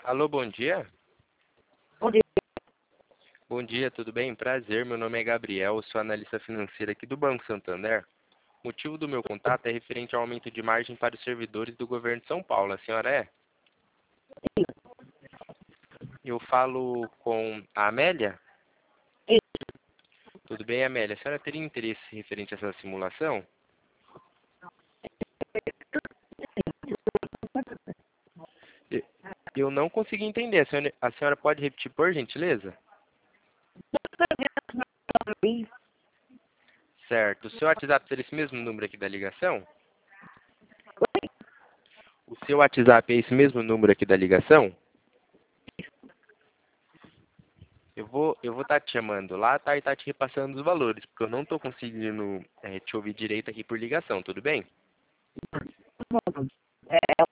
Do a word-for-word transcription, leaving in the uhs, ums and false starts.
Alô, bom dia. Bom dia. Bom dia, tudo bem? Prazer, meu nome é Gabriel, sou analista financeiro aqui do Banco Santander. O motivo do meu contato é referente ao aumento de margem para os servidores do governo de São Paulo. A senhora é? Eu falo com a Amélia? Isso. Tudo bem, Amélia? A senhora teria interesse referente a essa simulação? E- Eu não consegui entender. A senhora, a senhora pode repetir, por gentileza? Certo. O seu WhatsApp seria esse mesmo número aqui da ligação? O seu WhatsApp é esse mesmo número aqui da ligação? Eu vou eu vou estar te chamando lá, tá? E tá te repassando os valores, porque eu não estou conseguindo é, te ouvir direito aqui por ligação, tudo bem? É